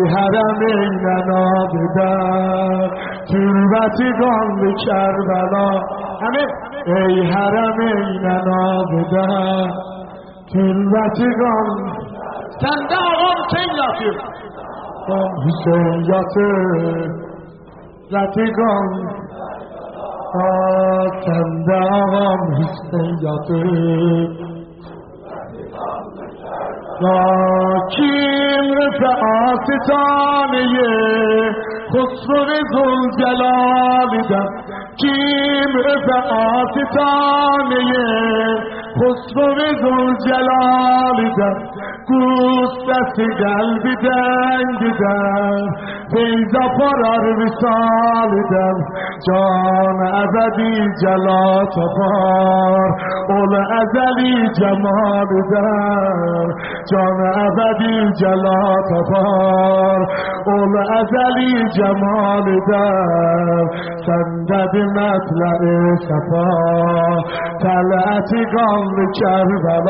حرم ایننا بدر تربتگان به کربلا همه ای حرم ایننا بدر تربتگان سنده آقا حسین یاسر حسین یاسر رتگان سنده آقا حسین یاسر کیم رفعات تانه خسرو ذوالجلال کیم رفعات تانه خسرو ذوالجلال گوست دست قلب دنگ در فیضا فرار وصال در جان ابدی جلا تفار اول ازلی جمال در جان ابدی جلا تفار اول ازلی جمال در سندد مطلع صفا طلعت گام کربلا